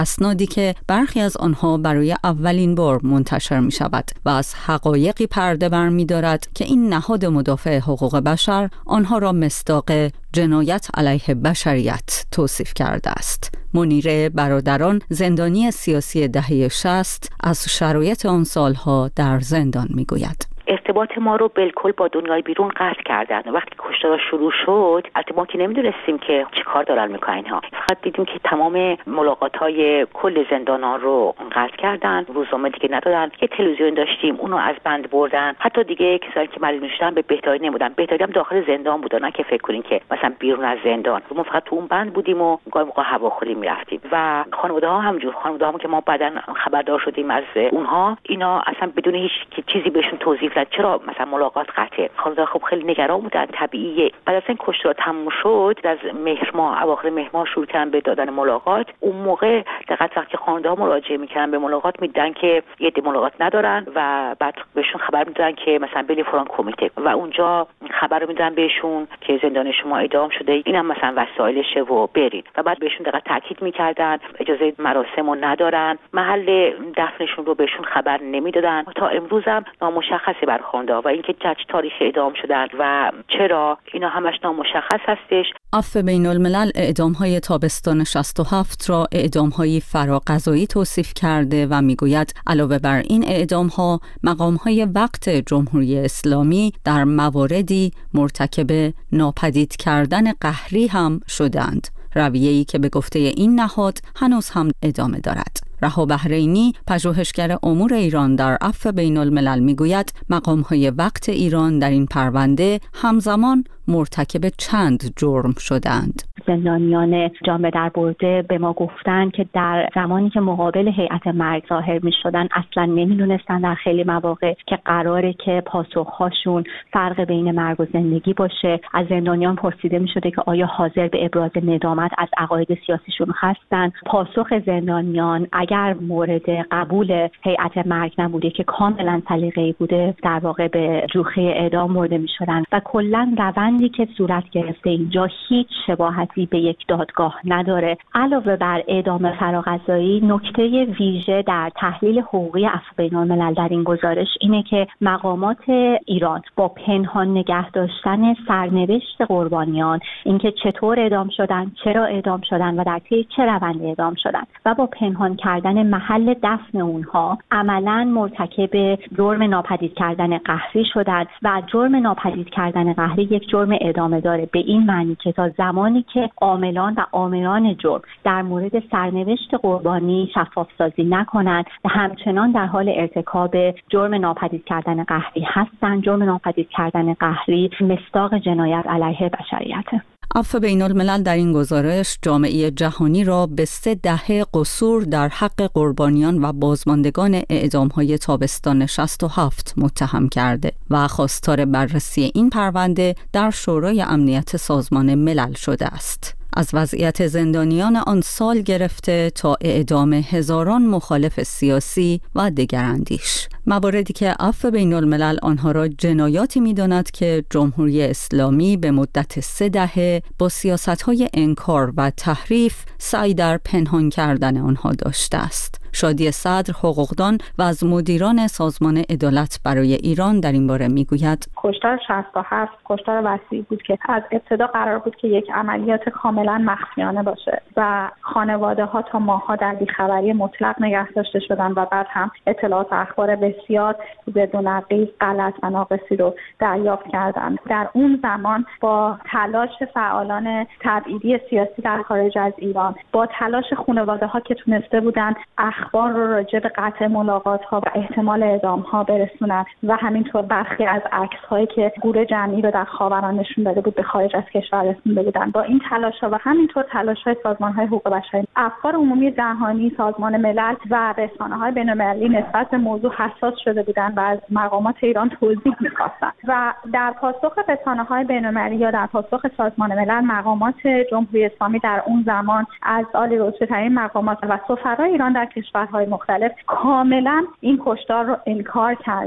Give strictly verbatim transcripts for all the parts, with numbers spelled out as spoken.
اسنادی که برخی از آنها برای اولین بار منتشر می شود و از حقایقی پرده برمی دارد که این نهاد مدافع حقوق بشر آنها را مصداق جنایت علیه بشریت توصیف کرده است. منیره برادران، زندانی سیاسی دهه شصت، از شرایط آن سالها در زندان می گوید. ارتباط ما رو بالکل با دنیای بیرون قطع کردن. وقتی کشتار شروع شد، البته ما که نمیدونستیم که چه کار دارن میکنن اینها. فقط دیدیم که تمام ملاقات‌های کل زندانان رو قطع کردن، روزنامه دیگه ندادن. یه تلویزیون داشتیم، اونو از بند بردن. حتی دیگه کسایی که مریض شدن به بهداری نمودن. بهداری هم داخل زندان بودن، نه که فکر کنین که مثلا بیرون از زندان. ما فقط تو اون بند بودیم و گاهی موقع هواخوری میرفتیم. و خانواده‌ها همونجور، خانواده‌ها که ما بعداً خبردار شدیم از اونها، اینا اصلا بدون هیچ چیزی بهشون توضیح چرا مثلا ملاقات قطعه. خانواده خب خیلی نگران بودن، طبیعیه. بعد از این کشتار تموم شد، از مهر ماه، اواخر مهر ماه شروع کردن به دادن ملاقات. اون موقع دقیقاً وقتی خانواده‌ها مراجعه می‌کردن به ملاقات، میدن که یه عده ملاقات ندارن و بعد بهشون خبر میدن که مثلا بین فلان کمیته و اونجا خبر رو میدن بهشون که زندان شما اعدام شده، اینم مثلا وسایلشه و برید. و بعد بهشون دقیقاً تاکید می‌کردن اجازه مراسم رو ندارن، محل دفنشون رو بهشون خبر نمیدادن. تا امروز هم نامشخصه بر خانواده و اینکه چه تاریخ اعدام شدن و چرا، اینا همش نامشخص هستش. عفو بین الملل اعدام‌های تابستان شصت و هفت را اعدام‌های فراقضایی توصیف کرده و میگوید علاوه بر این اعدام‌ها، مقام‌های وقت جمهوری اسلامی در مواردی مرتکب ناپدید کردن قهری هم شدند، رویه‌ای که به گفته این نهاد هنوز هم ادامه دارد. رها بحرینی، پژوهشگر امور ایران در عفو بین الملل میگوید مقام‌های وقت ایران در این پرونده همزمان مرتکب چند جرم شدند. زندانیان جان به در برده به ما گفتن که در زمانی که مقابل هیئت مرگ ظاهر می شدن اصلا نمی دونستن در خیلی مواقع که قراره که پاسخهاشون فرق بین مرگ و زندگی باشه. از زندانیان پرسیده می شده که آیا حاضر به ابراز ندامت از عقاید سیاسیشون هستن. پاسخ زندانیان اگر مورد قبول هیئت مرگ نبوده که کاملا سلیقه‌ای بوده، در واقع به جوخه اعدام برده می شدن و کلا روندی که صورت گرفته اینجا هیچ شباهتی به یک دادگاه نداره. علاوه بر اعدام فراقضایی، نکته ویژه در تحلیل حقوقی عفو بین الملل در این گزارش اینه که مقامات ایران با پنهان نگه داشتن سرنوشت قربانیان، اینکه چطور اعدام شدن، چرا اعدام شدن و در طی چه روندی اعدام شدن و با پنهان کردن محل دفن اونها، عملاً مرتکب جرم ناپدید کردن قهری شدند و جرم ناپدید کردن قهری یک جرم ادامه داره، به این معنی که تا زمانی که عاملان و عاملان جرم در مورد سرنوشت قربانی شفاف سازی نکنند و همچنان در حال ارتکاب جرم ناپدید کردن قهری هستند. جرم ناپدید کردن قهری مصداق جنایت علیه بشریت. عفو بین الملل در این گزارش جامعه جهانی را به سه دهه قصور در حق قربانیان و بازماندگان اعدام‌های تابستان شصت و هفت متهم کرده و خواستار بررسی این پرونده در شورای امنیت سازمان ملل شده است. از وضعیت زندانیان آن سال گرفته تا اعدام هزاران مخالف سیاسی و دگراندیش، مواردی که عفو بین الملل آنها را جنایاتی می‌داند که جمهوری اسلامی به مدت سه دهه با سیاست‌های انکار و تحریف سعی در پنهان کردن آنها داشته است. شادی صدر، حقوقدان و از مدیران سازمان عدالت برای ایران در این باره میگوید کشتار شصت و هفت کشتار وسیعی بود که از ابتدا قرار بود که یک عملیات کاملا مخفیانه باشه و خانواده ها تا ماها در بیخبری مطلق نگه داشته شدن و بعد هم اطلاعات اخبار بسیار بدون قید غلط و ناقصی رو دریافت کردند. در اون زمان با تلاش فعالان تبعیدی سیاسی در خارج از ایران، با تلاش خانواده ها که تونسته بودن اخبار رو راجع به قطع ملاقات ها و احتمال اعدام ها برسونن و همینطور برخی از عکس هایی که گور جمعی رو در خاوران نشون داده بود به خارج از کشور رسونده بودن. با این تلاش ها و همینطور تلاش های سازمان های حقوق بشر، افکار عمومی جهانی، سازمان ملل و رسانه های بین المللی نسبت به موضوع حساس شده بودند و از مقامات ایران توضیح می‌خواستند و در پاسخ رسانه های بین المللی یا در پاسخ سازمان ملل، مقامات جمهوری اسلامی در اون زمان از عالی رتبه‌ترین مقامات و سفرای ایران در کشورهای مختلف کاملا این کشتار رو انکار کردند.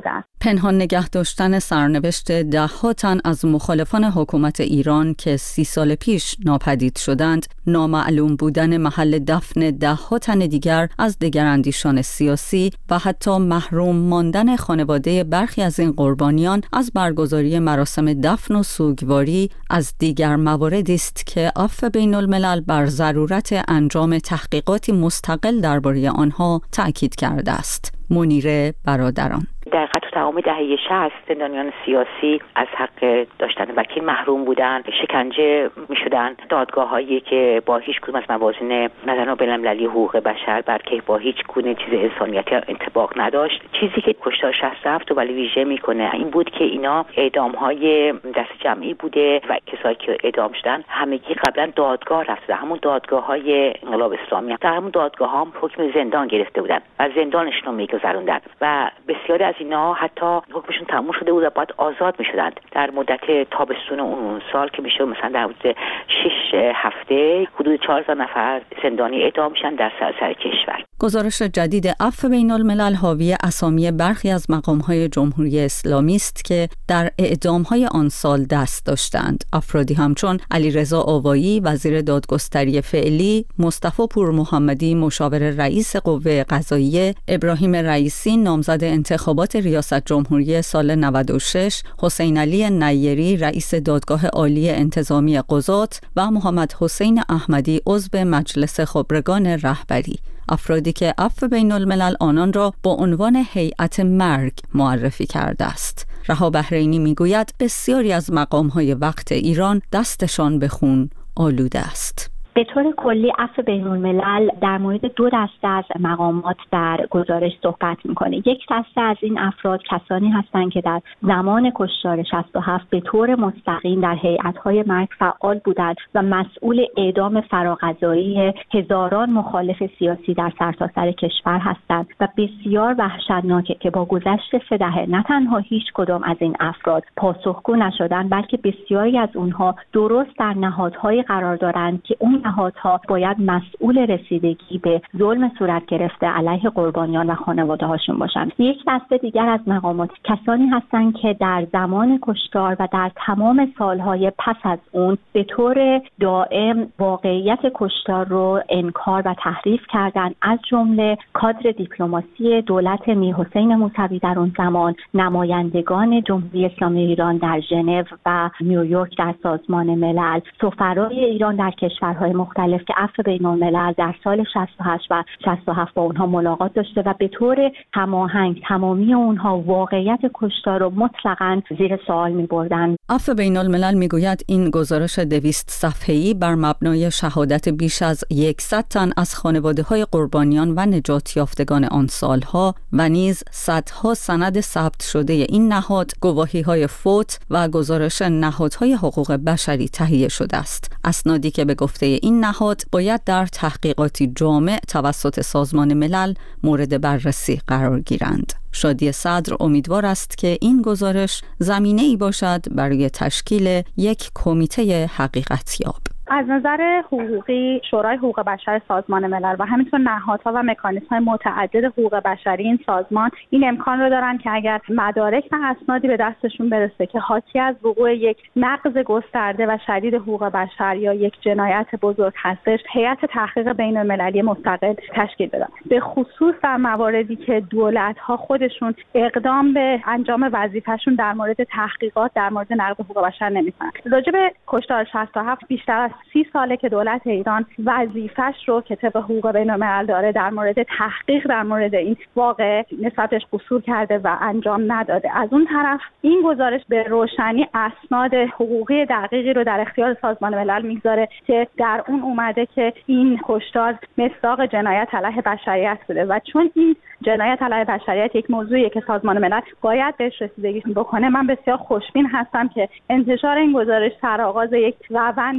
پنهان نگه داشتن سرنوشت ده ها تن از مخالفان حکومت ایران که سی سال پیش ناپدید شدند، نامعلوم بودن محل دفن ده ها تن دیگر از دگراندیشان سیاسی و حتی محروم ماندن خانواده برخی از این قربانیان از برگزاری مراسم دفن و سوگواری از دیگر مواردی است که عفو بین الملل بر ضرورت انجام تحقیقاتی مستقل درباره آنها تأکید کرده است. منیره برادران: در حقیقت تمام دهه شصت زندانیان سیاسی از حق داشتن وکیل محروم بودن، شکنجه می‌شدن. دادگاه‌هایی که با هیچ کدوم از موازین نظر بین‌المللی حقوق بشر برکه با هیچ گونه چیز انسانیتی انطباق نداشت. چیزی که کشتار شصت و هفت رو ولی ویژه میکنه این بود که اینا اعدام‌های دست جمعی بوده و کسایی که اعدام شدن همگی قبلا دادگاه رفتن، همون دادگاه‌های انقلاب اسلامی. در همون دادگاه‌ها هم حکم زندان گرفته بودن و زندانشون رو می‌گذروندن و بسیاری از اینا حتی حکمشون تموم شده بود و باید آزاد می‌شدند. در مدت تابستون اون سال که میشه مثلا در حدود شش هفته حدود چهار هزار نفر زندانی اعدام میشن در سراسر کشور. گزارش جدید عفو بین الملل حاوی اسامی برخی از مقام‌های جمهوری اسلامی است که در اعدام‌های آن سال دست داشتند. افرادی همچون علیرضا آوایی وزیر دادگستری فعلی، مصطفی پورمحمدی مشاور رئیس قوه قضاییه، ابراهیم رئیسی نامزد انتخابات ریاست جمهوری سال نود و شش، حسین علی نیری رئیس دادگاه عالی انتظامی قضات و محمد حسین احمدی عضو مجلس خبرگان رهبری. افرادی که عفو بین الملل آنان را با عنوان هیئت مرگ معرفی کرده است. رها بحرینی میگوید بسیاری از مقام‌های وقت ایران دستشان به خون آلوده است. به طور کلی عفو بین الملل در مورد دو دسته از مقامات در گزارش صحبت میکنه. یک دسته از این افراد کسانی هستند که در زمان کشتار شصت و هفت به طور مستقیم در هیئت‌های مرگ فعال بودند و مسئول اعدام فراقضایی هزاران مخالف سیاسی در سرتاسر کشور هستند و بسیار وحشتناکه که با گذشت سه دهه نه تنها هیچ کدام از این افراد پاسخگو نشدند، بلکه بسیاری از اونها درست در نهادهای قرار دارند که اون نهادها باید مسئول رسیدگی به ظلم صورت گرفته علیه قربانیان و خانواده هاشون باشند. یک دسته دیگر از مقامات کسانی هستند که در زمان کشتار و در تمام سالهای پس از اون به طور دائم واقعیت کشتار رو انکار و تحریف کردند، از جمله کادر دیپلماسی دولت میرحسین موسوی در اون زمان، نمایندگان جمهوری اسلامی ایران در ژنو و نیویورک در سازمان ملل، سفرای ایران در کشورهای مختلف که عفو بین الملل در سال شصت و هشت و شصت و هفت با اونها ملاقات داشته و به طور هماهنگ تمامی اونها واقعیت کشتار رو مطلقاً زیر سوال می‌بردند. عفو بین الملل میگوید این گزارش دویست صفحه‌ای بر مبنای شهادت بیش از صد تن از خانواده‌های قربانیان و نجات یافتگان آن سالها و نیز صدها سند ثبت شده این نهاد، گواهی‌های فوت و گزارش نهادهای حقوق بشری تهیه شده است. اسنادی که به گفته این نهاد باید در تحقیقاتی جامع توسط سازمان ملل مورد بررسی قرار گیرند. شادی صدر امیدوار است که این گزارش زمینه‌ای باشد برای تشکیل یک کمیته حقیقتیاب. از نظر حقوقی شورای حقوق بشر سازمان ملل و همینطور نهادها و مکانیزم‌های متعدد حقوق بشری این سازمان این امکان رو دارن که اگر مدارک و اسنادی به دستشون برسه که حاکی از وقوع یک نقض گسترده و شدید حقوق بشر یا یک جنایت بزرگ هستش، هیئت تحقیق بین‌المللی مستقل تشکیل بدن، به خصوص در مواردی که دولت‌ها خودشون اقدام به انجام وظیفه‌شون در مورد تحقیقات در مورد نقض حقوق بشر نمی‌کنن. راجع به کشتار شصت و هفت بیشتر از سی ساله که دولت ایران وظیفه‌اش رو که طبق حقوق بین‌الملل داره در مورد تحقیق در مورد این واقع نسبتش قصور کرده و انجام نداده. از اون طرف این گزارش به روشنی اسناد حقوقی دقیقی رو در اختیار سازمان ملل میگذاره که در اون اومده که این کشتار مصداق جنایت علیه بشریت بوده و چون این جنایت علیه بشریت یک موضوعیه که سازمان ملل باید بهش رسیدگی بکنه، من بسیار خوشبین هستم که انتشار این گزارش سرآغاز یک روندی باشه که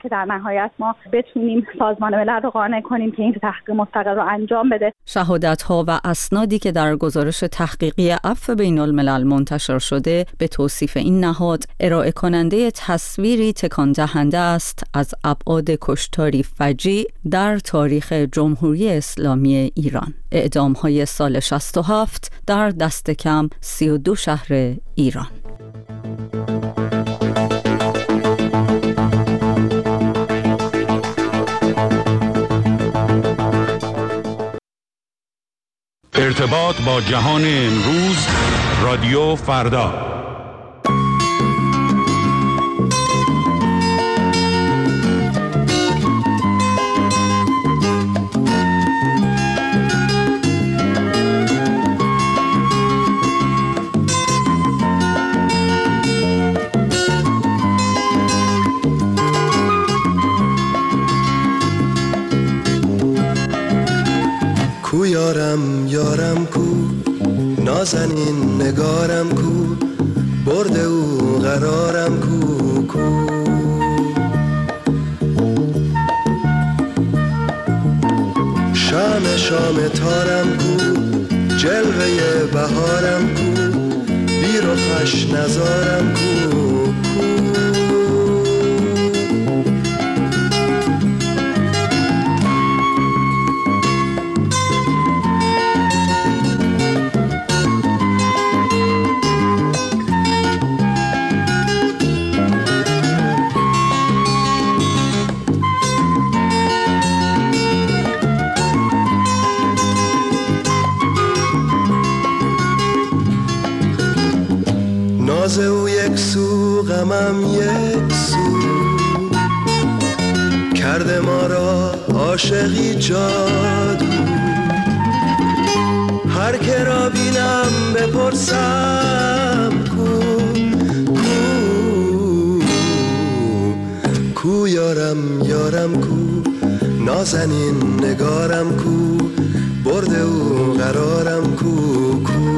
که در نهایت ما بتونیم سازمان ملل رو قانع کنیم که این تحقیق مستقل رو انجام بده. شهادت‌ها و اسنادی که در گزارش تحقیقی عفو بین الملل منتشر شده به توصیف این نهاد ارائه کننده تصویری تکان دهنده است از ابعاد کشتاری فجیع در تاریخ جمهوری اسلامی ایران. اعدام‌های سال شصت و هفت در دست کم سی و دو شهر ایران. ارتباط با جهان امروز، رادیو فردا. کو یارم یارم کو، نازنین نگارم کو، برد او قرارم کو کو. شام شام تارم کو، جلوه بهارم کو، بیر و خوش نزارم کو کو. ناز او یک سو غمم یک سو، کرده ما را عاشقی جادو. هر که را بینم بپرسم کو کو کو یارم یارم کو، نازنین نگارم کو، برد او قرارم کو کو.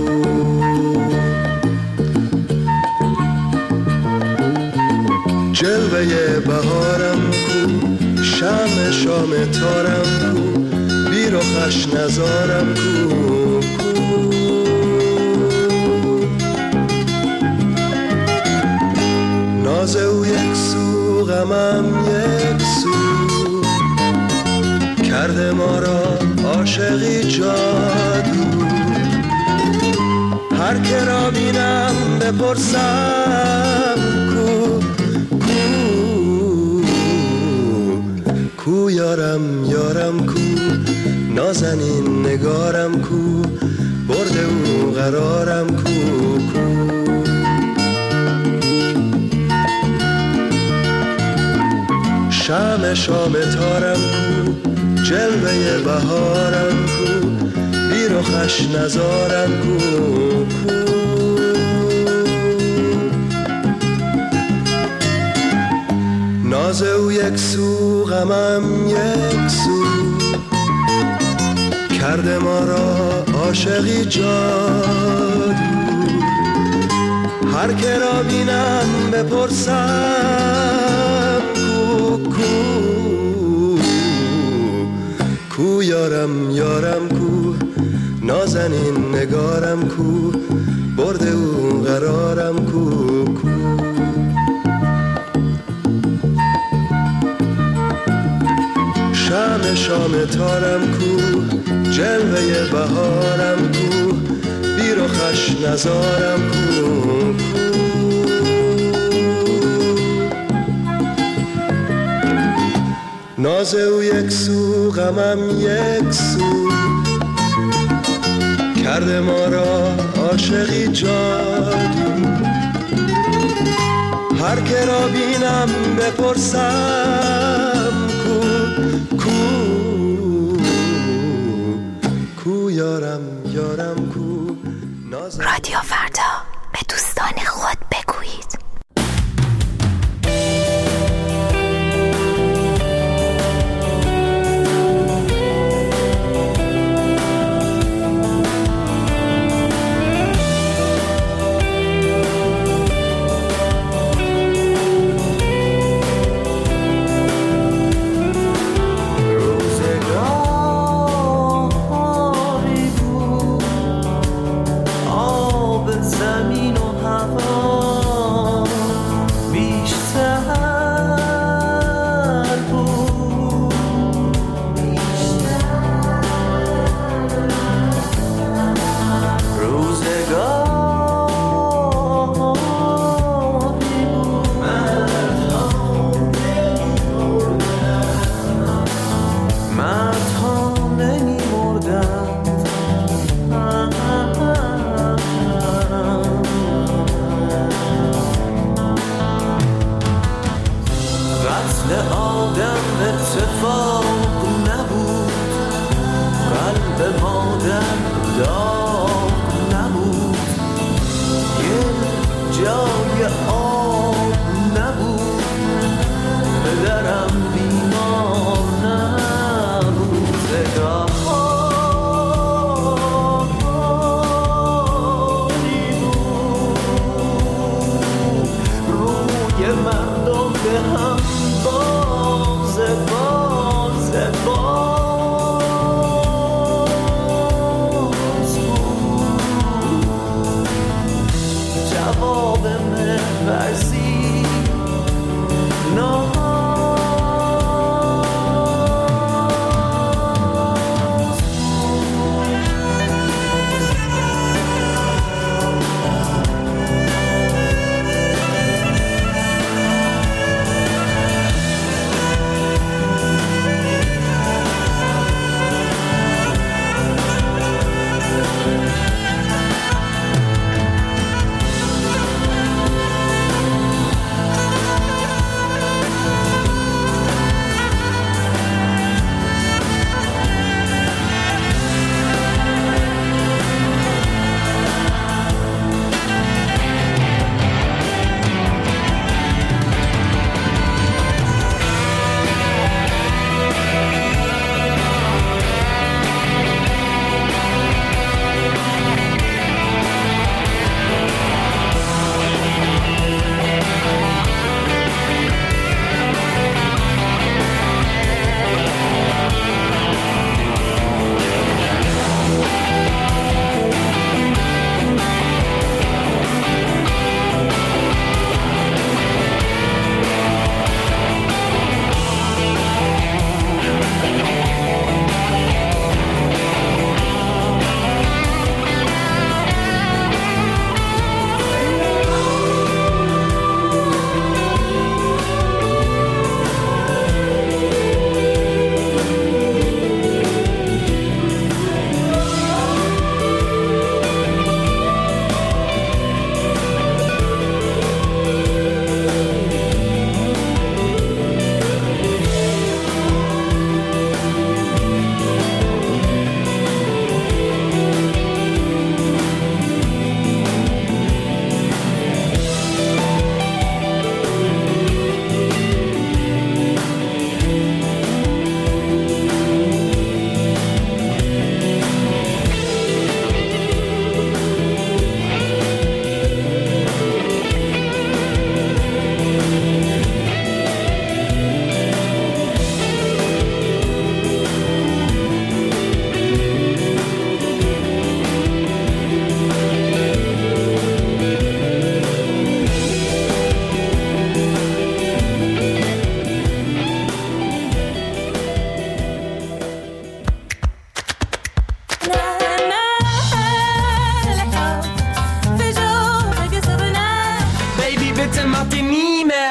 جلوه بهارم کو، شم شام تارم کو، بیر و خوش نزارم کو کو. ناز او یک سو غمم یک سو، کرده ما را عاشقی جادو. هر که را بینم بپرسم کو کو یارم یارم کو، نازنین نگارم کو، برد او قرارم کو کو. شم شام تارم کو، جلوه بهارم کو، بیر و خوش نزارم کو کو. ناز او یک سو غمم یک سو، کرده ما را عاشقی جادو. هر که را بینم بپرسم کو کو کو یارم یارم کو، نازنین نگارم کو، برد او قرارم کو کو. شم شام تارم کو، جلوه بهارم کو، بیر و خوش نزارم کو کو. ناز او یک سو غمم یک سو، کرده ما را عاشقی جادو. هر که را بینم بپرسم کو کو کو یارم یارم کو. رادیو فردا، به دوستان خود بگویید.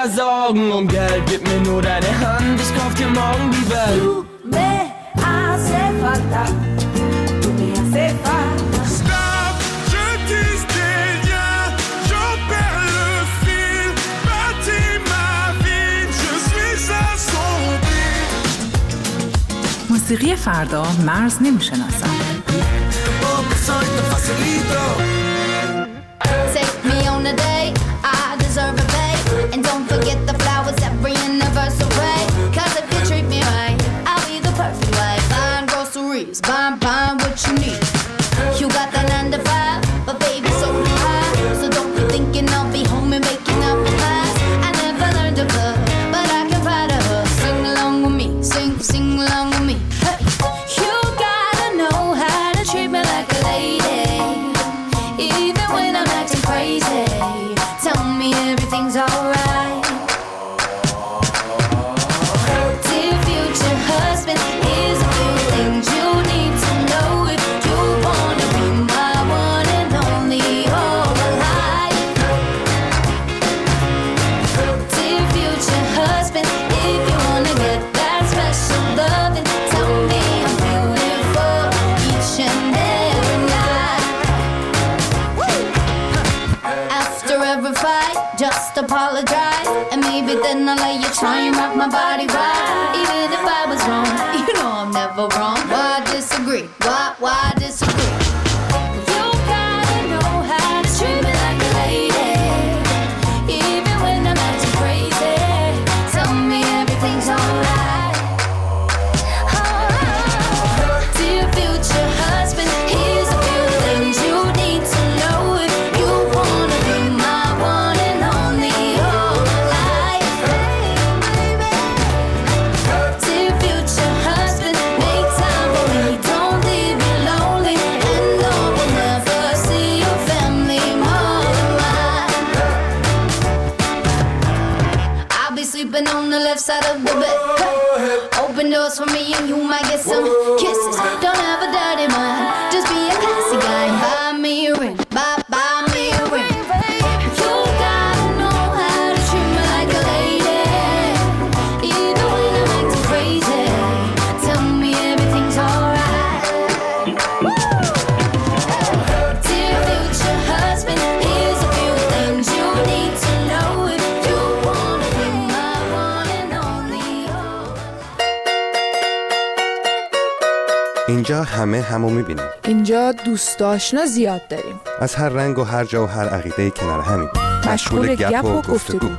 keine Sorgen und Geld, gib mir nur deine Hand, ich kauf dir morgen die Welt. Du me hace falta, tu me hace falta. Stop, je disais rien, j'en perds le fil, bâtis ma vie, je suis assombri. موسیقی فردا مرز نمیشناسد. Take me on a date, I deserve a bait. And don't forget the flowers every anniversary. Cause if you treat me right, I'll be the perfect wife. Buying groceries, buying, buying what you need. You got that nine to five, but baby so do I. So don't be thinking I'll be home and making up the past. I never learned to cook, but I can find a hook. Sing along with me, sing, sing along with me. Hey. You gotta know how to treat me like a lady. Even when I'm acting crazy, tell me everything's alright. Dear future husband, here's a few things you need to know if you wanna be my one and only all my life. Dear future husband, if you wanna get that special loving, tell me I'm beautiful each and every night. After every fight, just apologize, and maybe then I'll let you try and rock my body right. Even if I was wrong, you know I'm never wrong. Why disagree? Why, why disagree? You gotta know how to treat me like a lady. Even when I'm acting crazy, tell me everything's alright. Alright. Dear future husband, here's a few things you need to know if you wanna be my one and only all my life. Dear future husband, make time for me, don't leave me lonely, and no will never see your family more than mine. I'll be sleeping on the left side of the bed. Hey. Open doors for me and you might get some kisses. Don't have a dirty mind, just be a classy guy. Buy me a ring, buy, buy me a ring. You gotta know how to treat me like a lady. Even when I'm acting crazy, tell me everything's alright. Dear future husband, here's a few things you need to know if you wanna be my one and only all. اینجا همه همو میبینیم. اینجا دوست آشنا زیاد داریم. از هر رنگ و هر جا و هر عقیده کنار همیم. مشغول گپ و گفتگو.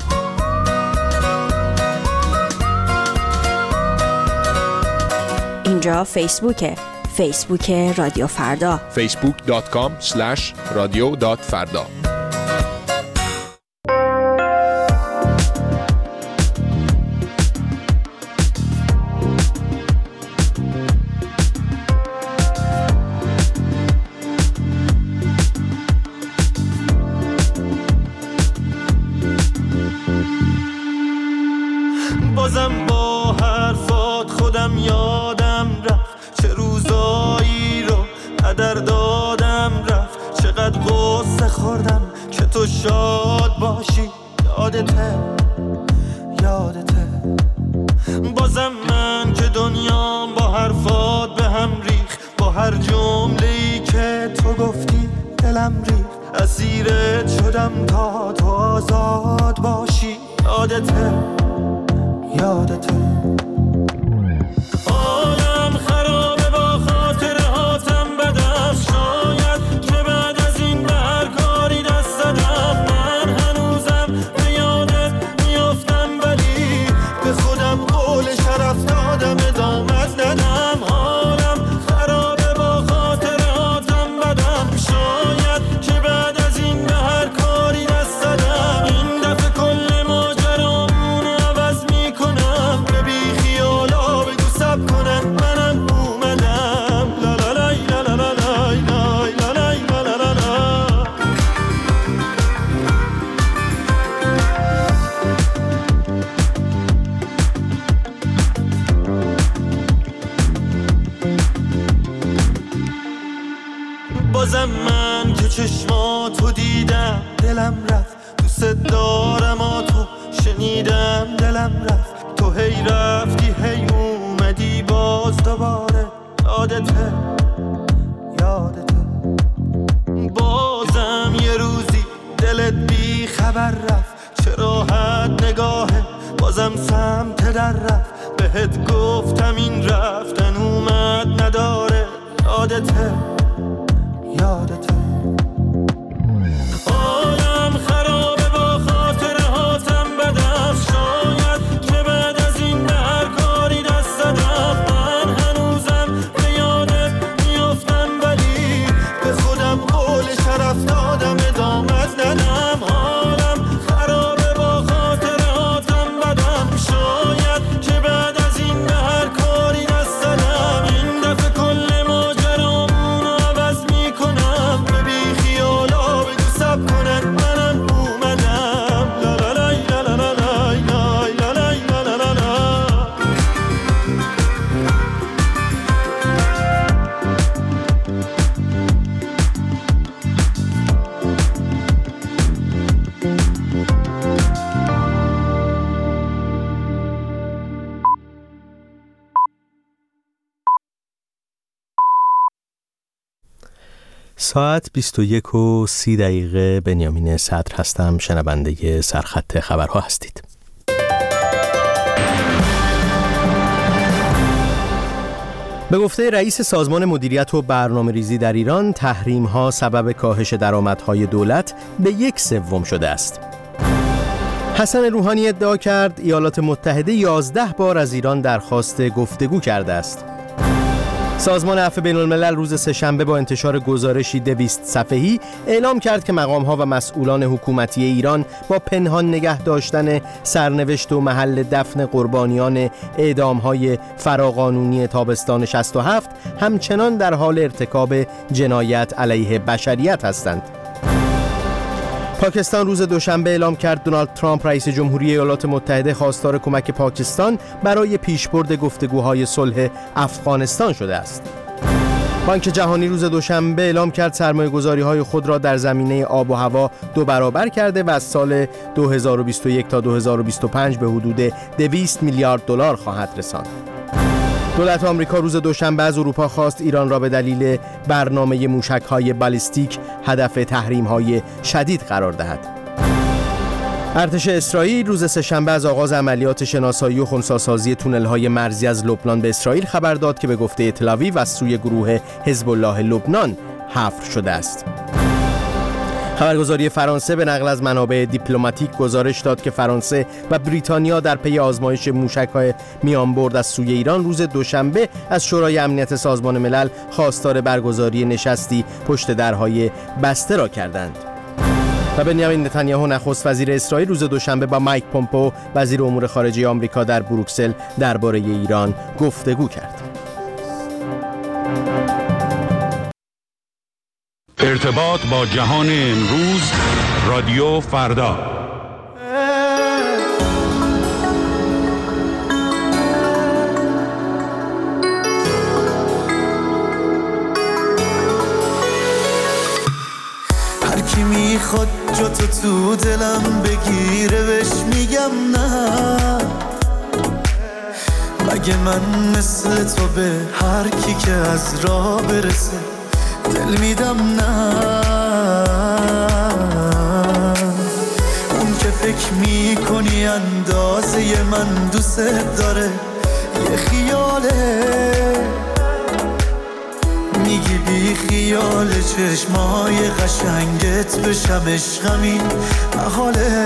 اینجا فیسبوکه. فیسبوک رادیو فردا. فیسبوک دات کام اسلش رادیو دات فردا. بازم با حرفات خودم یادم رفت، چه روزایی رو هدر دادم رفت، چقدر غصه خوردم که تو شاد باشی. یادته یادته بازم من که دنیام با حرفات به هم ریخ، با هر جمله‌ای که تو گفتی دلم ریخ، اسیرت شدم تا تو آزاد باشی. یادته یادته عالم خرابه با خاطره هاتم بدم، شاید که بعد از این به هر کاری دست دادم. من هنوزم به یادت میافتم، ولی به خودم قول شرف دادم ادامت ندم. عالم خرابه با خاطره هاتم بدم، شاید که بعد از این به هر کاری دست دادم. این دفعه کل ماجرامون عوض میکنم، به بی خیالا بگو سب کنن منم اومدم. لا لا لای لا لا لا لای لای لا لای لا لا لا لا. بازم من که چشماتو دیدم دلم رفت، دوست دارم آ تو شنیدم دلم رفت، تو هی رفتی هی اومدی باز دوباره. یادته یادته بازم یه روزی دلت بی خبر رفت، چه راحت نگاهه بازم سمت در رفت. بهت گفتم این رفتن اومد نداره. یادته یادته عالم خرابه با خاطره هاتم بدم، شاید که بعد از این به هر کاری دست دادم. من هنوزم به یادت میافتم ولی به خودم قول شرف دادم ادامت ندم. عالم خرابه با خاطره هاتم بدم، شاید که بعد از این به هر کاری دست دادم. این دفعه کل ماجرامون رو عوض میکنم، به بی خیالا بگو سب کنن منم اومدم. لا لا لای لا لا لا لای لای لا لای لا لا لا لا. ساعت بیست و یک و سی دقیقه. بنیامین صدر هستم، شنونده سرخط خبرها هستید. به گفته رئیس سازمان مدیریت و برنامه‌ریزی در ایران، تحریم‌ها سبب کاهش درآمدهای دولت به یک سوم شده است. حسن روحانی ادعا کرد ایالات متحده یازده بار از ایران درخواست گفتگو کرده است. سازمان عفو بین‌الملل روز سه‌شنبه با انتشار گزارشی دویست صفحه‌ای اعلام کرد که مقام‌ها و مسئولان حکومتی ایران با پنهان نگه داشتن سرنوشت و محل دفن قربانیان اعدام‌های فراقانونی تابستان شصت و هفت همچنان در حال ارتکاب جنایت علیه بشریت هستند. پاکستان روز دوشنبه اعلام کرد دونالد ترامپ رئیس جمهوری ایالات متحده خواستار کمک پاکستان برای پیشبرد گفتگوهای صلح افغانستان شده است. بانک جهانی روز دوشنبه اعلام کرد سرمایه‌گذاری‌های خود را در زمینه آب و هوا دو برابر کرده و از سال دو هزار و بیست و یک تا دو هزار و بیست و پنج به حدود دویست میلیارد دلار خواهد رساند. دولت آمریکا روز دوشنبه از اروپا خواست ایران را به دلیل برنامه موشک‌های بالستیک هدف تحریم‌های شدید قرار دهد. ارتش اسرائیل روز سه‌شنبه از آغاز عملیات شناسایی و خنثی‌سازی تونل‌های مرزی از لبنان به اسرائیل خبر داد که به گفته تل‌آویو از سوی گروه حزب الله لبنان حفر شده است. خبرگزاری فرانسه به نقل از منابع دیپلماتیک گزارش داد که فرانسه و بریتانیا در پی آزمایش موشک‌های میانبرد از سوی ایران روز دوشنبه از شورای امنیت سازمان ملل خواستار برگزاری نشستی پشت درهای بسته را کردند. و بنیامین نتانیاهو نخست وزیر اسرائیل روز دوشنبه با مایک پومپئو وزیر امور خارجه آمریکا در بروکسل درباره ایران گفتگو کرد. ارتباط با جهان امروز، رادیو فردا. هر کی میخواد جا تو تو دلم بگیره بهش میگم نه، مگه من مثل تو به هر کی که از راه برسه دل میدم نه. اون که فکر میکنی اندازه من دوست داره یه خیاله، میگی بی خیال چشمای قشنگت بشم عشقم این محاله.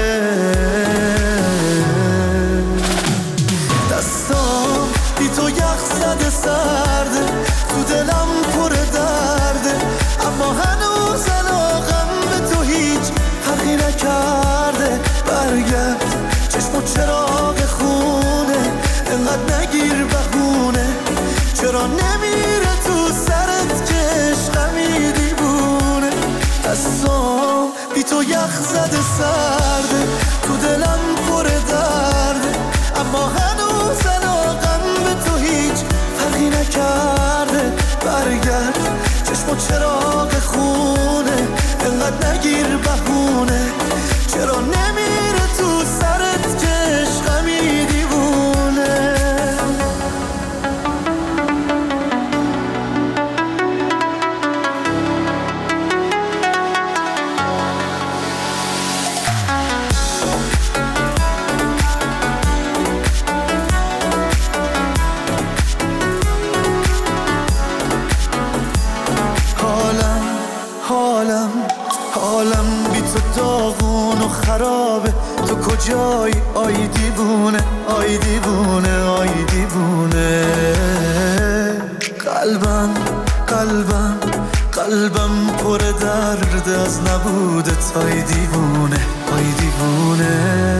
دستام بی تو یخ زده سرده، تو دلم پر درده، اما هنوز علاقم به تو هیچ فرقی نکرده. برگرد چشم و چراغ خونه، انقدر نگیر بهونه، چرا نمیره تو سرت که عشقمی دیوونه. دستام بی تو یخ زده سرده، تو دلم پر درده، اما هنوز علاقم به تو هیچ فرقی نکرده. برگرد چشم و چراغ خونه، انقدر نگیر بهونه، چرا نمیره تو سرت جای آی دیوونه آی دیوونه آی دیوونه قلبم قلبم قلبم پر درد از نبودت آی دیوونه آی دیوونه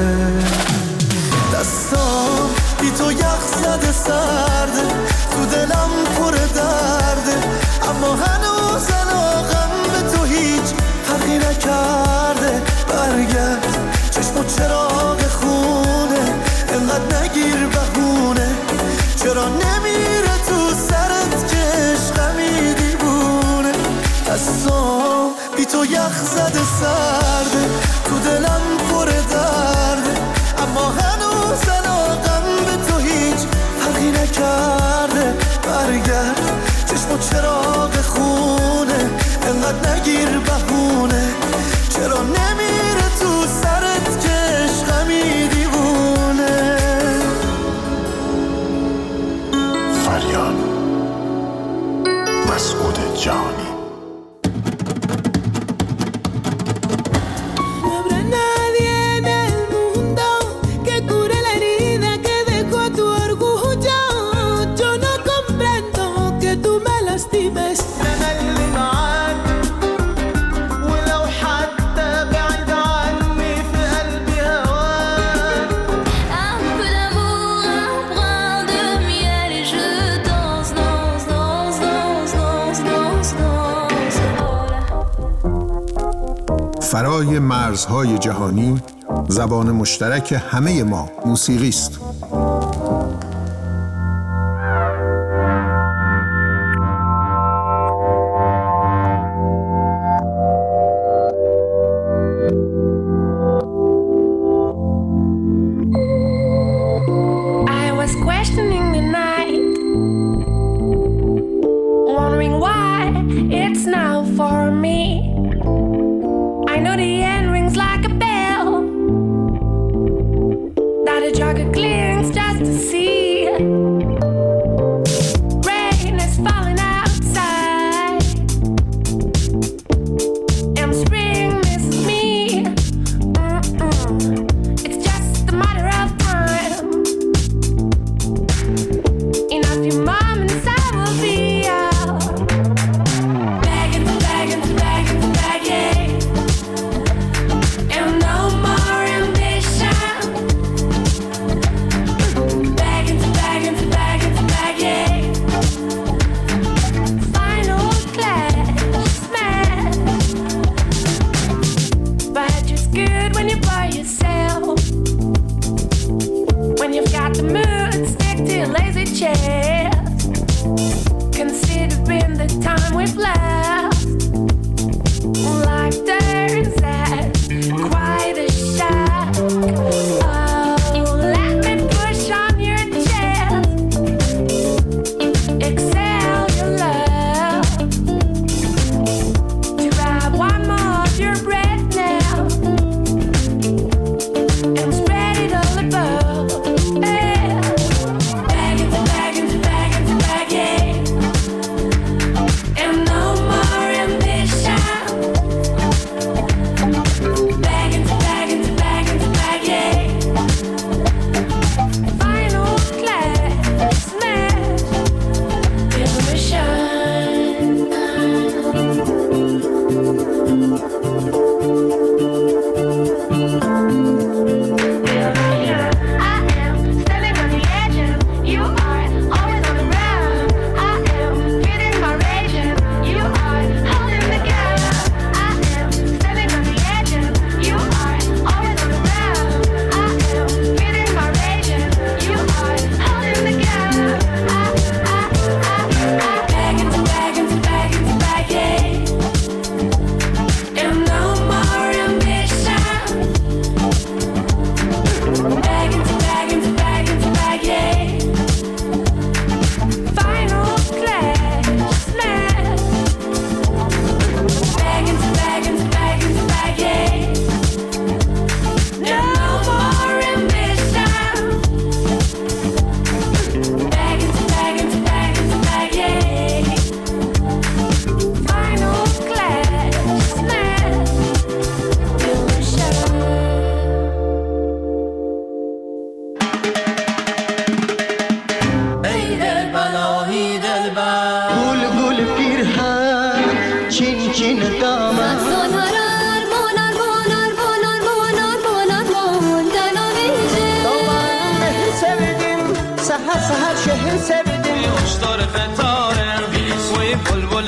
دستام بی تو یخ زده سرده تو دلم پر درده اما هنوز علاقم به تو هیچ فرقی نکرده برگرد چشم و چراغ خونه انقدر نگیر بهونه چرا نمیره تو سرت که عشقمی دیوونه دستام بی تو یخ زده سرده تو دلم پر درده اما هنوز علاقم به تو هیچ فرقی نکرده برگرد چشم و چراغ خونه انقدر نگیر بهونه چرا نمیره تو سرت که عشقمی دیوونه فریاد مسعود جهانی فرای مرزهای جهانی زبان مشترک همه ما موسیقی است. And no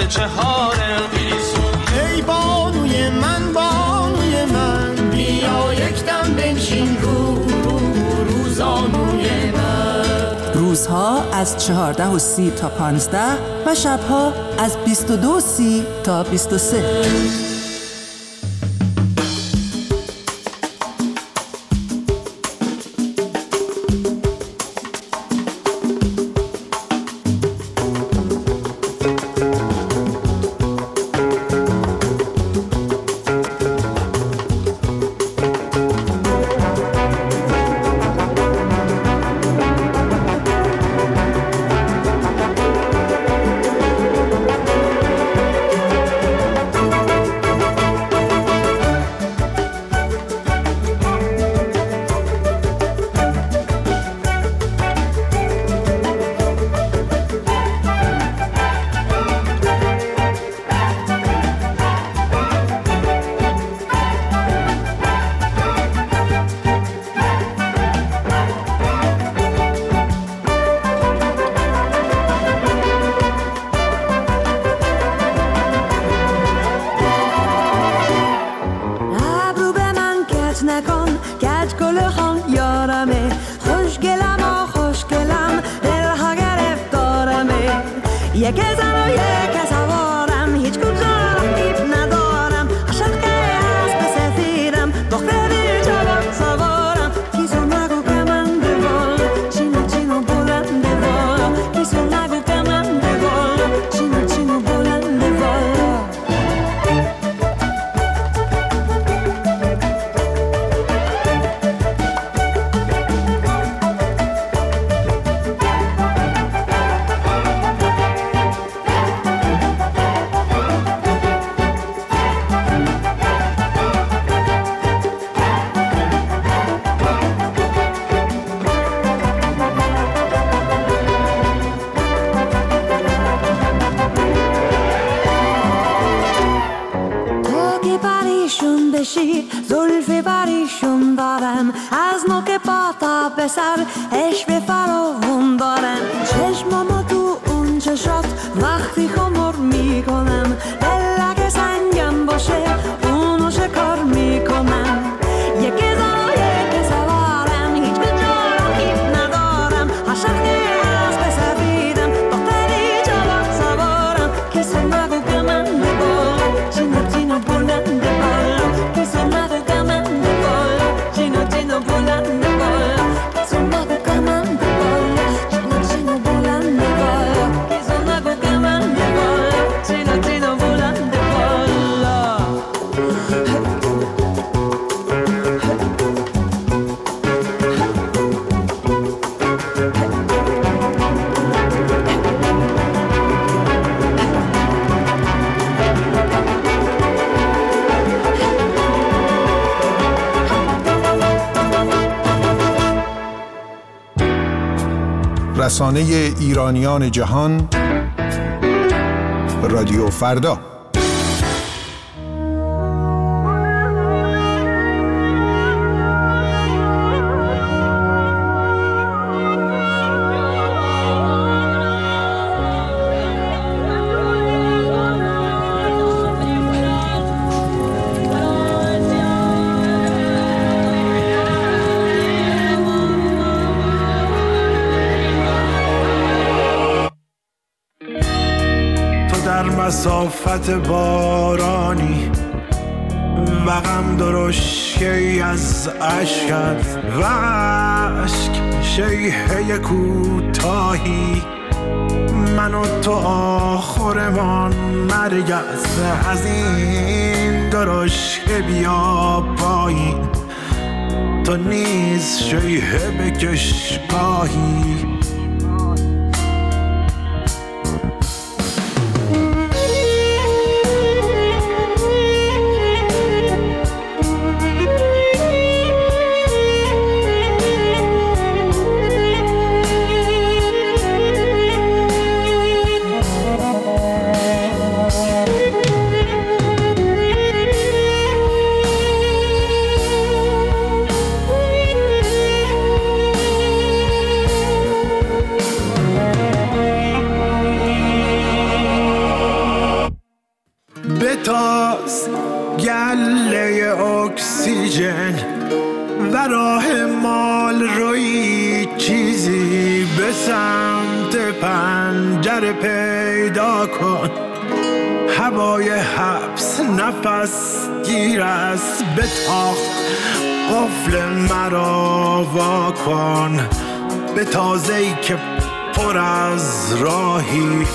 دل چهاره ای بانوی من بانوی من بیا یک دم بنشین رو رو روزانوی من. روزها از چهارده و سی تا پانزده و شبها از بیست و دو سی تا بیست و سه. زلف بریشون دارم از نوک پا تا به سر عشق فراوون دارم چشمامو تو اون چشات وقتی خمر میکنم دل اگه سنگم باشه اونو شکار میکنم یکی زن و یکی سوارم هیچ کجا رقیب ندارم عاشق از بسویدم دختری جوان سوارم کسی نگو که من ببارم چینو چینو بلند ببارم کسی نگو که من ببارم چینو چینو بلند ببارم کسی نگو که من ببارم چینو چینو بلند ببارم کسی نگو که من ببارم چینو چینو بلند ببارم رسانه ایرانیان جهان رادیو فردا. مسافت بارانی و غم درشکی از عشقت و عشق شیهه کوتاهی من و تو آخرمان مرگ است از این درشکه بیا پایین تو نیز شیهه بکش گاهی تاز گله اکسیژن و راه مال روی چیزی به سمت پنجره پیدا کن. هوای حبس نفس گیر است به تاخت قفل مرا وا کن به تازه‌ای که پر از راهی.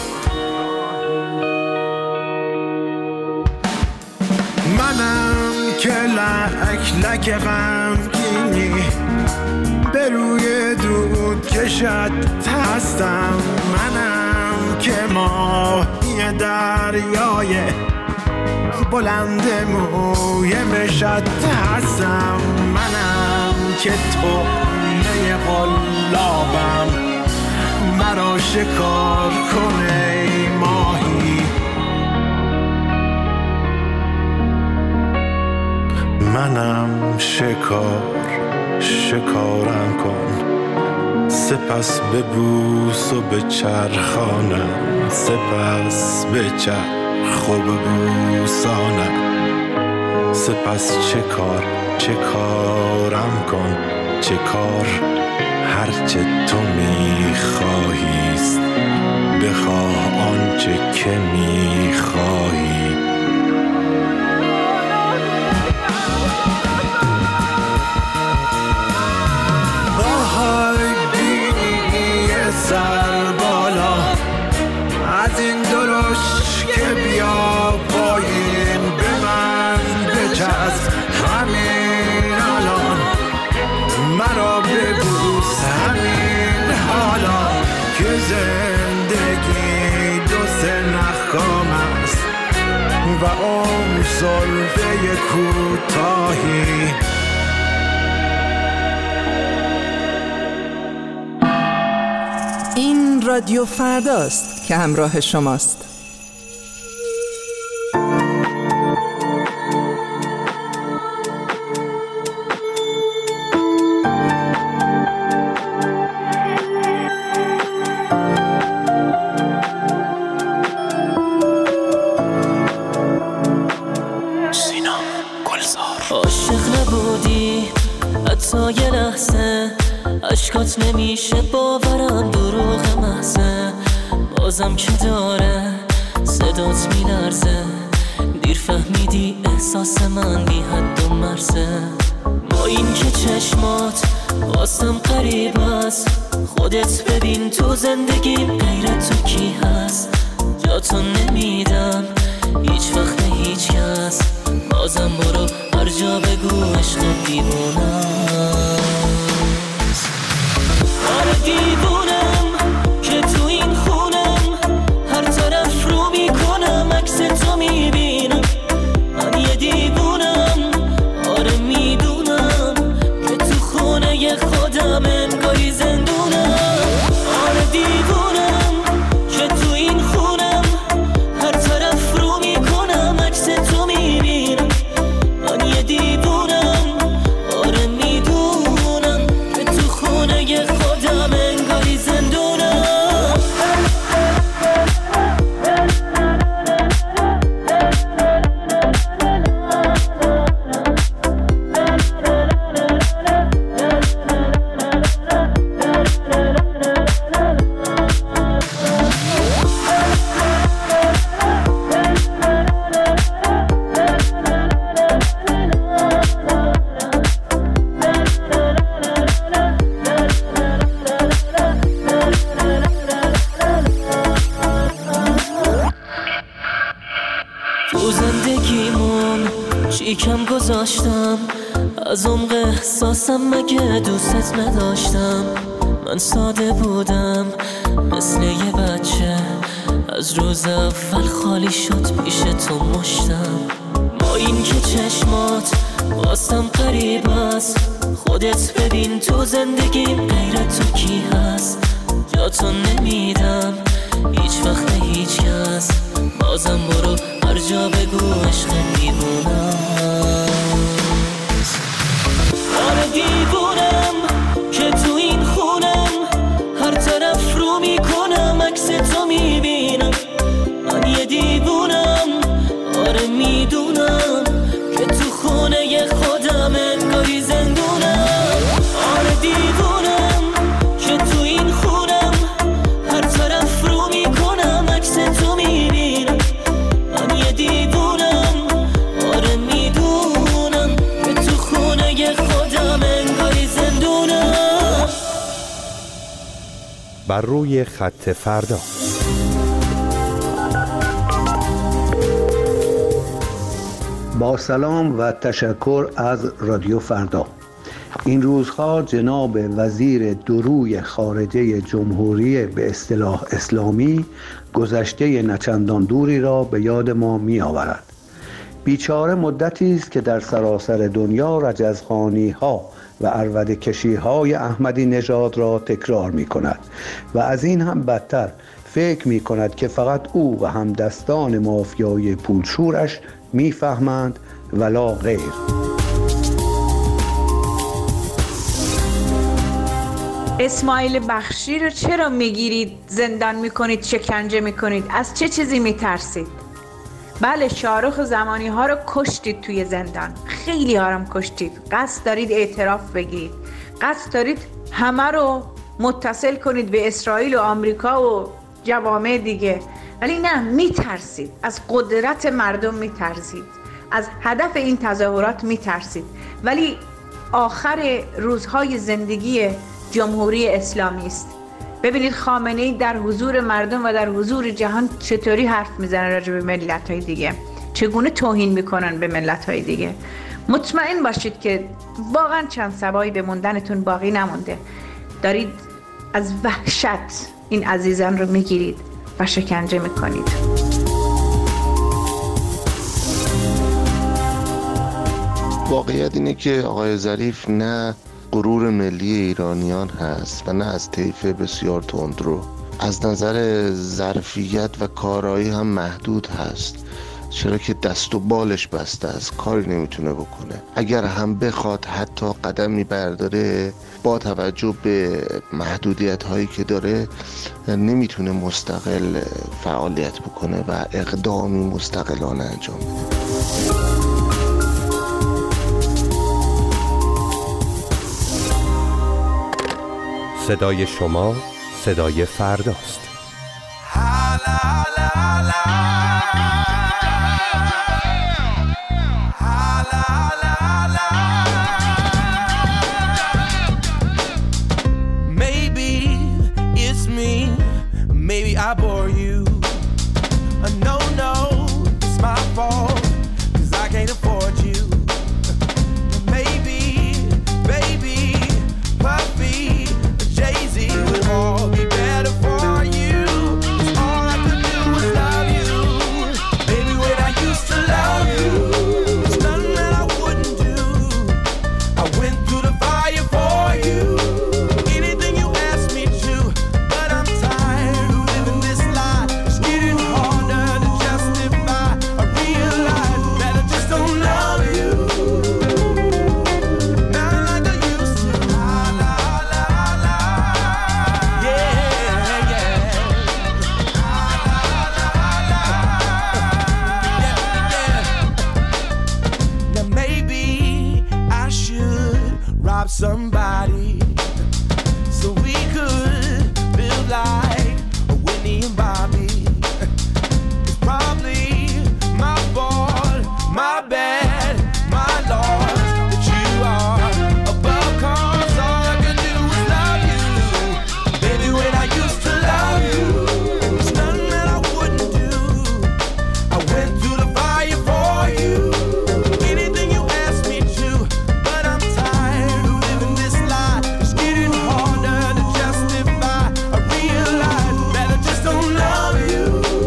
منم که لک لک غمگینی به روی دود کشت هستم. منم که ماهی دریای بلند موی مشت هستم. منم که طعمه قلابم مرا شکار کنه ای ماهی. منم شکار شکارم کن سپس ببوس و به چرخانم سپس به چرخ و ببوسانم سپس چه کار چه کارم کن چه کار هرچه تو میخواهیست بخواه آنچه که میخواهی. سر بالا از این درش که بیا پایین به من بچسب همین الان مرا ببوس همین حالا که زندگی دو سه نخکام است و عمر زلفه کوتاهی. این رادیو فرداست که همراه شماست. سینا گلزار عاشق نبودی حتی یه لحظه اشکات نمیشه باورم دروغ محضه بازم که داره صدات میلرزه دیر فهمیدی احساس من بی حد و مرزه با این که چشمات واسم قریب است خودت ببین تو زندگیم غیر تو کی هست جاتو نمیدم هیچ وقت به هیچ کس بازم برو هر جا بگو عشق دیوونم. آره دیوونم که تو این خونم هر طرف رو میکنم عکس تو میبینم. من یه دیوونم آره میدونم که تو خونه خودم انگاری زندونم. آره دیوونم که تو این خونم هر طرف رو میکنم عکس تو میبینم. من یه دیوونم آره میدونم که تو خونه خودم انگاری زندونم. تو زندگیمون چی کم گذاشتم از عمق احساسم مگه دوستت نداشتم. من ساده بودم مثل یه بچه از روز اول خالی شد پیش تو مشتم. با این که چشمات واسم قریب است خودت ببین تو زندگیم غیر تو کی هست جاتو نمیدم هیچ وقت به هیچ کس بازم برو هر جا بگو عشق دیوونم. آره دیوونم که تو این خونم هر طرف رو میکنم عکس تو میبینم. من یه دیوونم آره می بر روی خط فردا. با سلام و تشکر از رادیو فردا. این روزها جناب وزیر دوروی خارجه جمهوری به اصطلاح اسلامی گذشته نچندان دوری را به یاد ما می آورد. بیچاره مدتی است که در سراسر دنیا رجزخوانی ها و عربده کشی های احمدی نژاد را تکرار می کند و از این هم بدتر فکر می کند که فقط او و همدستان مافیای پولشورش می فهمند ولا غیر. اسماعیل بخشی رو چرا میگیرید زندان میکنید شکنجه میکنید؟ از چه چیزی میترسید؟ بله شاهرخ زمانی ها رو کشتید توی زندان، خیلی ها رو کشتید، قصد دارید اعتراف بگیرید، قصد دارید همه رو متصل کنید به اسرائیل و آمریکا و جوامع دیگه، ولی نه، میترسید، از قدرت مردم میترسید، از هدف این تظاهرات میترسید. ولی آخر روزهای زندگی جمهوری اسلامی است. ببینید خامنه‌ای در حضور مردم و در حضور جهان چطوری حرف میزنه راجع به ملت‌های دیگه، چگونه توهین میکنن به ملت‌های دیگه. مطمئن باشید که واقعا چند سبایی به موندنتون باقی نمونده. دارید از وحشت این عزیزان رو میگیرید و شکنجه میکنید. واقعیت اینه که آقای ظریف نه غرور ملی ایرانیان هست و نه از طیف بسیار تندرو، از نظر ظرفیت و کارایی هم محدود هست، چرا که دست و بالش بسته است، کاری نمیتونه بکنه. اگر هم بخواد حتی قدمی برداره با توجه به محدودیت هایی که داره نمیتونه مستقل فعالیت بکنه و اقدامی مستقلانه انجام بده. صدای شما صدای فرداست. Maybe it's me, maybe I bore you. No, no, it's my fault, 'cause I can't afford you. Maybe, baby, puppy, Jay-Z would all be better for you. All I could do was love you. Baby, when I used to love you, there's nothing that I wouldn't do. I went through the fire for you. Anything you asked me to. But I'm tired of living this lie. It's getting harder to justify. I realize that I just don't love you. Not like I used to. La, la, la, la. Yeah, yeah. La, la, la, la. Yeah, yeah. Now maybe I should rob somebody so we could live like Whitney and Bobby. It's probably my fault, my bad, my loss that you are above, 'cause all I could do was love you. Baby, when I used to love you, there's nothing that I wouldn't do. I went through the fire for you. Anything you asked me to. But I'm tired of living this lie. It's getting harder to justify. I realize that I just don't love you.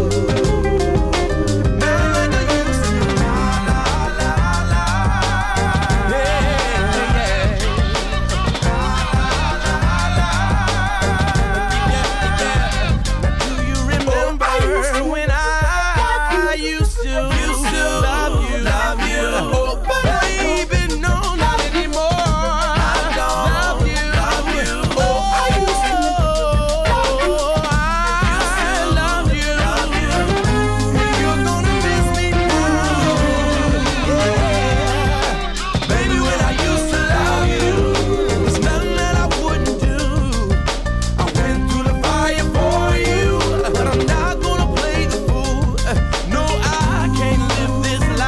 Not like I used to. La, la, la, la. Yeah, yeah. La, la, la, la. Yeah, yeah. Now do you remember when I used to, used to love you, love you? Oh, baby, no, not anymore. I don't love you, love you. Oh, I used to, I love you, love you. You're gonna miss me now. Yeah, baby, when I used to love you, there's nothing that I wouldn't do. I went through the fire for you, but I'm not gonna play the fool. No, I can't live this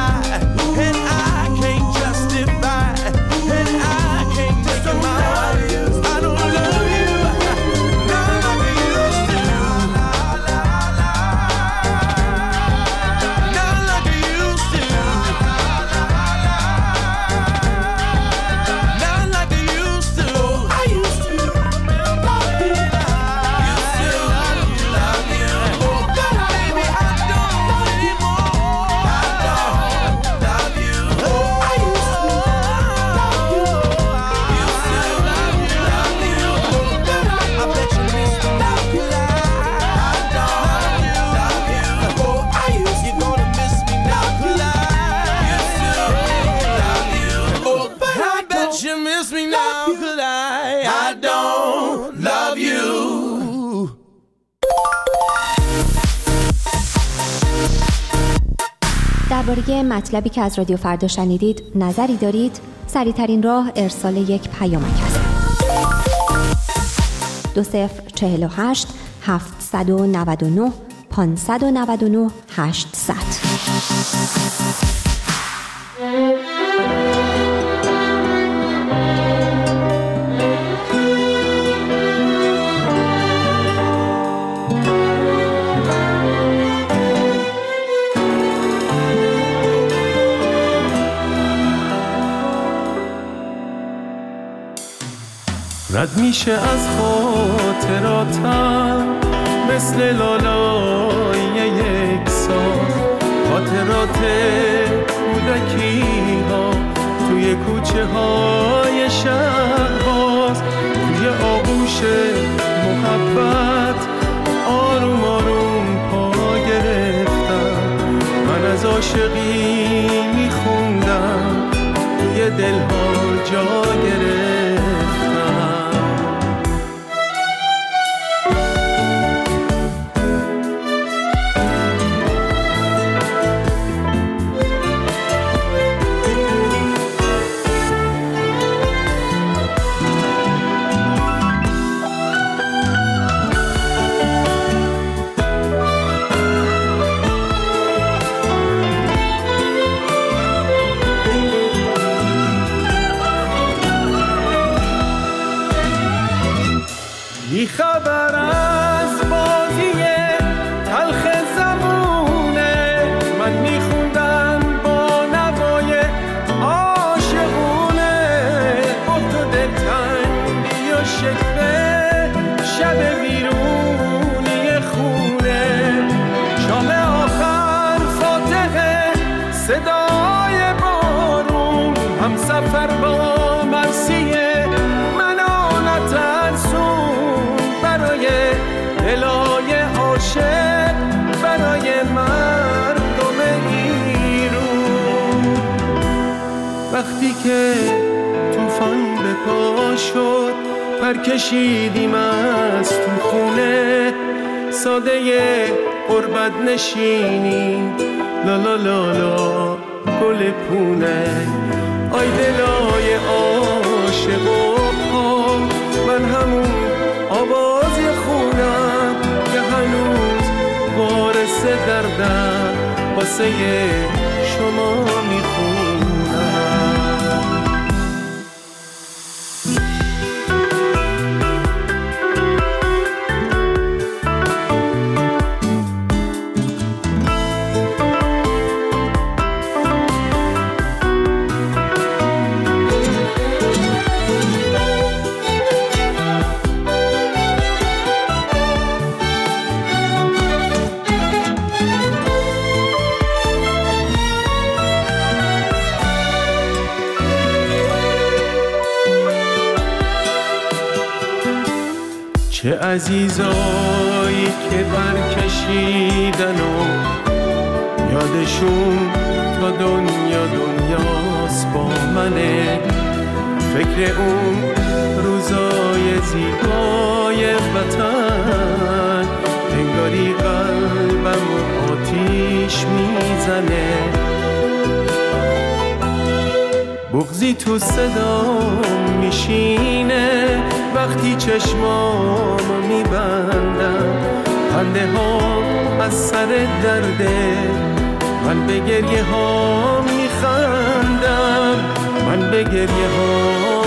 درباره مطلبی که از رادیو فردا شنیدید نظری دارید؟ سریع‌ترین راه ارسال یک پیامک است. دو صفر چهل و هشت هفتصد و نود و نه پانصد و نود و نه هشتصد. رد میشه از خاطراتم مثل لالای یک سال، خاطرات کودکی ها توی کوچه های شهر باز، توی آغوش محبت آروم آروم پا گرفتم. من از عاشقی میخوندم توی دلها جا گرفتم. خبر از بازی تلخ زمونه، من میخوندم با نوای عاشقونه، بغض و دلتنگی و شکوه شب ویرونی خونه. شام آخر فاتحه صدای بارون، هم سفر با مرسیه منو نترسون، برای دلای عاشق برای مردم ایرون. وقتی که طوفان به پا شد پر کشیدیم از تو خونه، ساده غربت نشینی لا لا لا لا گل پونه. آی دلای عاشق و پا، من همون آوازی خونم که هنوز وارث دردم واسه شما میخونم. چه عزیزایی که برکشیدن و یادشون تا دنیا دنیاست با منه. فکر اون روزای زیبای وطن، انگاری قلبم و آتیش میزنه. بغضی تو صدام میشینه وقتی چشمامو میبندم. خنده ها از سر درده، من به گریه ها میخندم، من به گریه ها